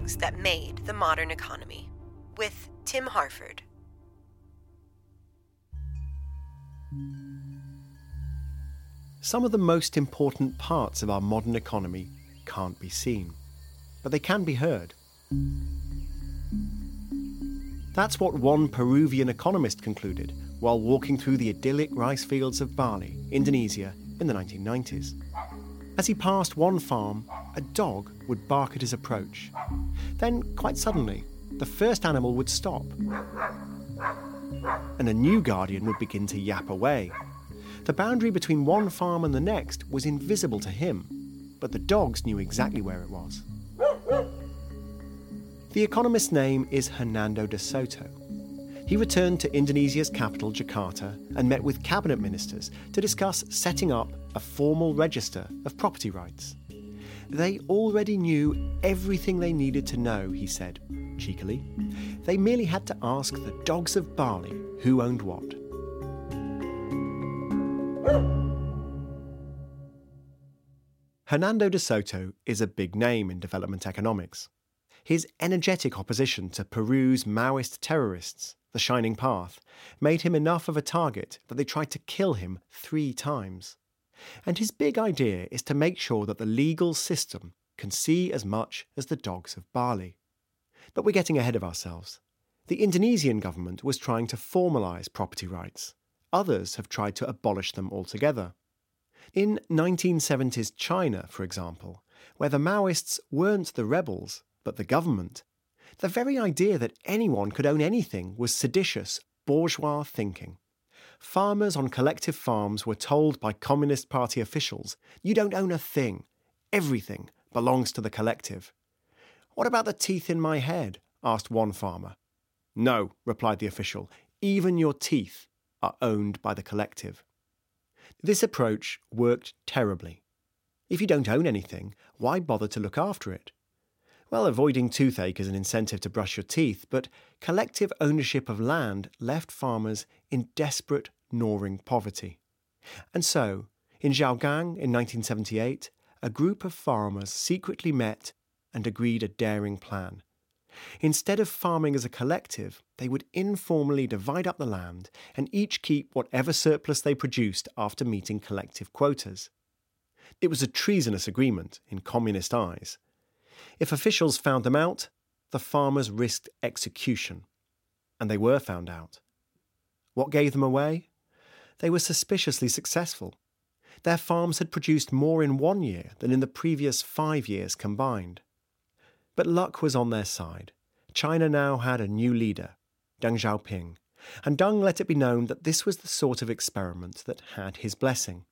things that made the modern economy, with Tim Harford. Some of the most important parts of our modern economy can't be seen, but they can be heard. That's what one Peruvian economist concluded while walking through the idyllic rice fields of Bali, Indonesia, in the 1990s. As he passed one farm, a dog would bark at his approach. Then, quite suddenly, the first animal would stop, and a new guardian would begin to yap away. The boundary between one farm and the next was invisible to him, but the dogs knew exactly where it was. The economist's name is Hernando de Soto. He returned to Indonesia's capital, Jakarta, and met with cabinet ministers to discuss setting up a formal register of property rights. They already knew everything they needed to know, he said, cheekily. They merely had to ask the dogs of Bali who owned what. Hernando de Soto is a big name in development economics. His energetic opposition to Peru's Maoist terrorists, the Shining Path, made him enough of a target that they tried to kill him 3 times. And his big idea is to make sure that the legal system can see as much as the dogs of Bali. But we're getting ahead of ourselves. The Indonesian government was trying to formalise property rights. Others have tried to abolish them altogether. In 1970s China, for example, where the Maoists weren't the rebels, but the government, the very idea that anyone could own anything was seditious, bourgeois thinking. Farmers on collective farms were told by Communist Party officials, "You don't own a thing. Everything belongs to the collective." "What about the teeth in my head?" asked one farmer. "No," replied the official, "even your teeth are owned by the collective." This approach worked terribly. If you don't own anything, why bother to look after it? Well, avoiding toothache is an incentive to brush your teeth, but collective ownership of land left farmers in desperate, gnawing poverty. And so, in Zhaogang in 1978, a group of farmers secretly met and agreed a daring plan. Instead of farming as a collective, they would informally divide up the land and each keep whatever surplus they produced after meeting collective quotas. It was a treasonous agreement in communist eyes. If officials found them out, the farmers risked execution. And they were found out. What gave them away? They were suspiciously successful. Their farms had produced more in 1 year than in the previous 5 years combined. But luck was on their side. China now had a new leader, Deng Xiaoping, and Deng let it be known that this was the sort of experiment that had his blessing.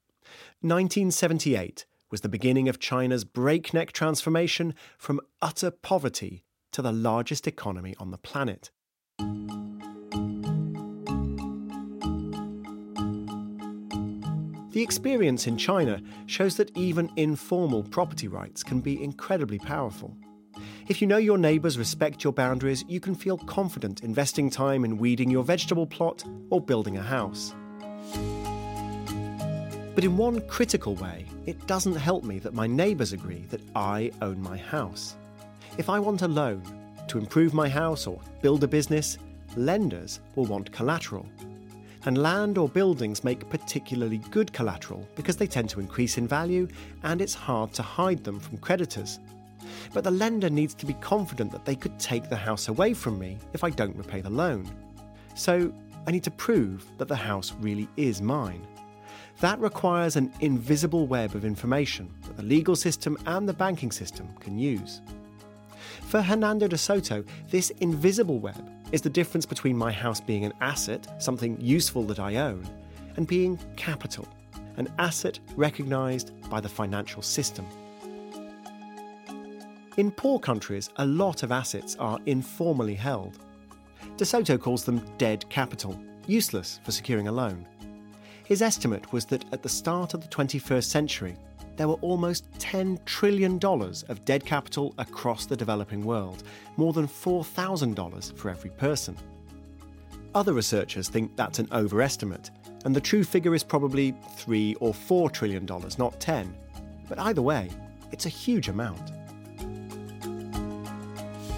1978 was the beginning of China's breakneck transformation from utter poverty to the largest economy on the planet. The experience in China shows that even informal property rights can be incredibly powerful. If you know your neighbours respect your boundaries, you can feel confident investing time in weeding your vegetable plot or building a house. But in one critical way, it doesn't help me that my neighbours agree that I own my house. If I want a loan to improve my house or build a business, lenders will want collateral. And land or buildings make particularly good collateral because they tend to increase in value and it's hard to hide them from creditors. But the lender needs to be confident that they could take the house away from me if I don't repay the loan. So I need to prove that the house really is mine. That requires an invisible web of information that the legal system and the banking system can use. For Hernando de Soto, this invisible web is the difference between my house being an asset, something useful that I own, and being capital, an asset recognised by the financial system. In poor countries, a lot of assets are informally held. De Soto calls them dead capital, useless for securing a loan. His estimate was that at the start of the 21st century, there were almost $10 trillion of dead capital across the developing world, more than $4,000 for every person. Other researchers think that's an overestimate, and the true figure is probably $3 or $4 trillion, not 10. But either way, it's a huge amount.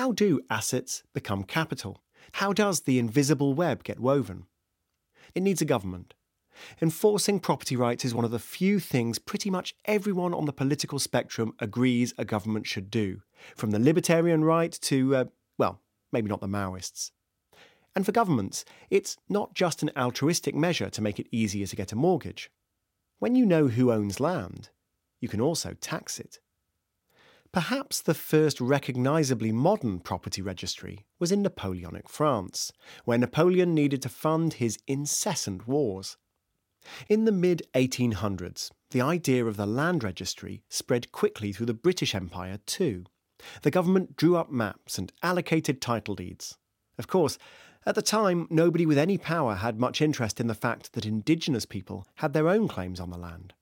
How do assets become capital? How does the invisible web get woven? It needs a government. Enforcing property rights is one of the few things pretty much everyone on the political spectrum agrees a government should do, from the libertarian right to, maybe not the Maoists. And for governments, it's not just an altruistic measure to make it easier to get a mortgage. When you know who owns land, you can also tax it. Perhaps the first recognisably modern property registry was in Napoleonic France, where Napoleon needed to fund his incessant wars. In the mid-1800s, the idea of the land registry spread quickly through the British Empire too. The government drew up maps and allocated title deeds. Of course, at the time, nobody with any power had much interest in the fact that indigenous people had their own claims on the land.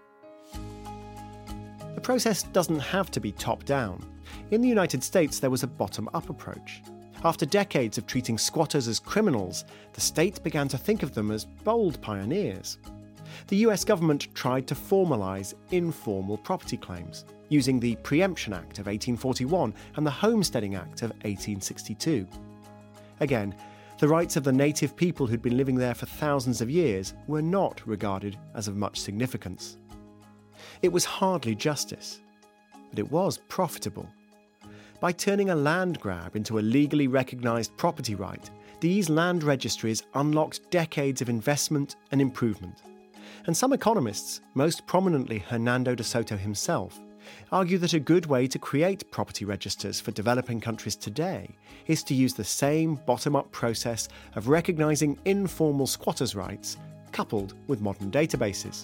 The process doesn't have to be top-down. In the United States, there was a bottom-up approach. After decades of treating squatters as criminals, the state began to think of them as bold pioneers. The US government tried to formalise informal property claims, using the Preemption Act of 1841 and the Homesteading Act of 1862. Again, the rights of the native people who'd been living there for thousands of years were not regarded as of much significance. It was hardly justice, but it was profitable. By turning a land grab into a legally recognised property right, these land registries unlocked decades of investment and improvement. And some economists, most prominently Hernando de Soto himself, argue that a good way to create property registers for developing countries today is to use the same bottom-up process of recognising informal squatters' rights coupled with modern databases.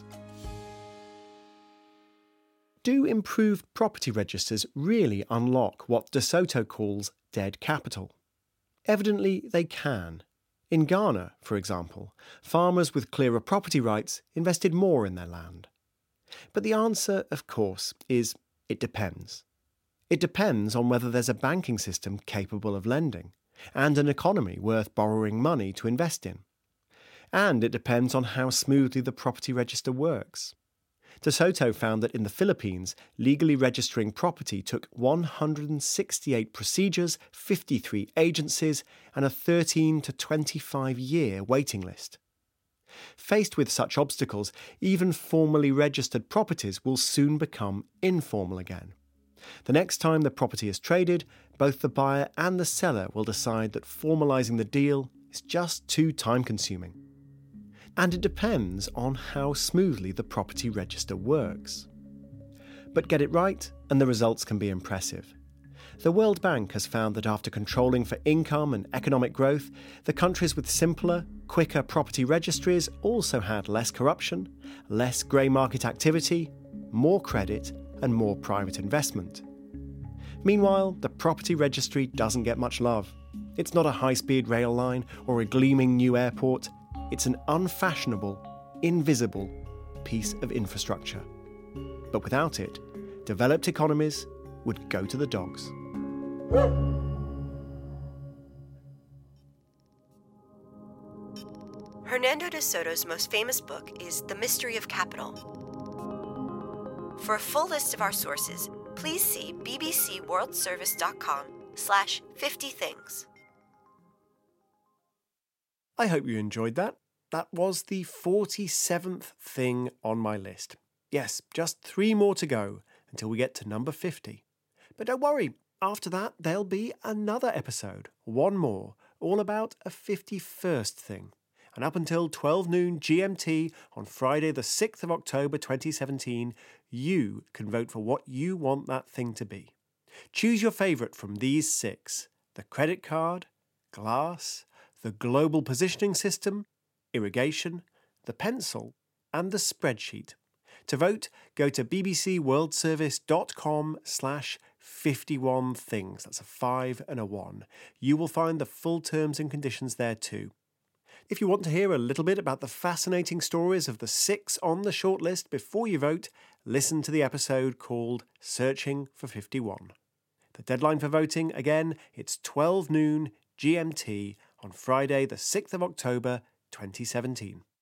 Do improved property registers really unlock what De Soto calls dead capital? Evidently, they can. In Ghana, for example, farmers with clearer property rights invested more in their land. But the answer, of course, is it depends. It depends on whether there's a banking system capable of lending, and an economy worth borrowing money to invest in. And it depends on how smoothly the property register works. De Soto found that in the Philippines, legally registering property took 168 procedures, 53 agencies, and a 13 to 25-year waiting list. Faced with such obstacles, even formally registered properties will soon become informal again. The next time the property is traded, both the buyer and the seller will decide that formalising the deal is just too time-consuming. And it depends on how smoothly the property register works. But get it right, and the results can be impressive. The World Bank has found that after controlling for income and economic growth, the countries with simpler, quicker property registries also had less corruption, less grey market activity, more credit, and more private investment. Meanwhile, the property registry doesn't get much love. It's not a high-speed rail line or a gleaming new airport. It's an unfashionable, invisible piece of infrastructure. But without it, developed economies would go to the dogs. Hernando de Soto's most famous book is The Mystery of Capital. For a full list of our sources, please see bbcworldservice.com/50things. I hope you enjoyed that. That was the 47th thing on my list. Yes, just 3 more to go until we get to number 50. But don't worry, after that there'll be another episode, one more, all about a 51st thing. And up until 12 noon GMT on Friday the 6th of October 2017, you can vote for what you want that thing to be. Choose your favourite from these 6: the credit card, glass, the global positioning system, irrigation, the pencil, and the spreadsheet. To vote, go to bbcworldservice.com/51things. That's a 5 and a 1. You will find the full terms and conditions there too. If you want to hear a little bit about the fascinating stories of the 6 on the shortlist before you vote, listen to the episode called Searching for 51. The deadline for voting, again, it's 12 noon GMT on Friday the 6th of October 2017.